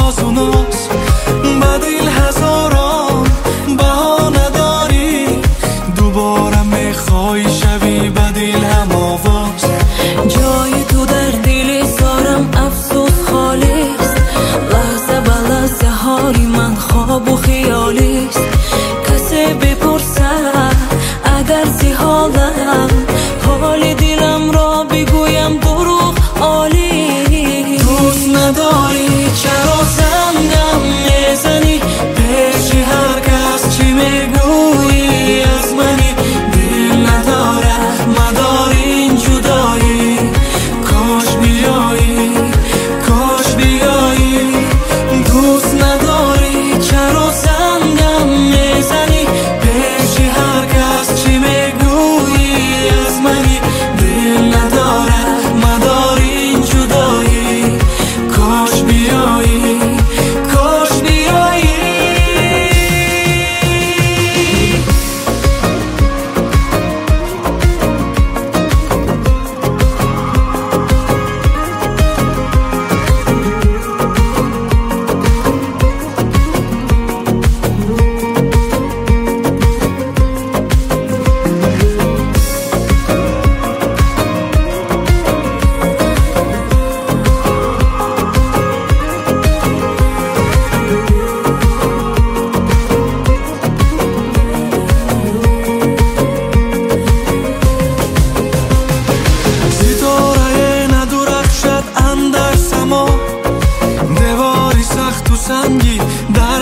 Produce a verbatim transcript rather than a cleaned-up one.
باز اوناست. بدیل هزاران بهانه داری، دوباره میخوای شوی بدیل هم آواز. جای تو در دل سارم افسوس خالیست، لحظه به لحظه حالی من خواب و خیالیست. کسی بپرسه اگر زی حالم، حال دلم را بگویم دروغ عالی. دوست نداری چرا زنگم میزنی، پیش هر کس چی میگویی از منی. دل نداره مدار این جدایی، کاش بیایی کاش بیایی. دوست نداری چرا زنگم میزنی، پیش هر کس چی میگویی از منی. دل نداره مدار این جدایی، کاش بیایی کاش بیایی. دیواری سخت و سنگی در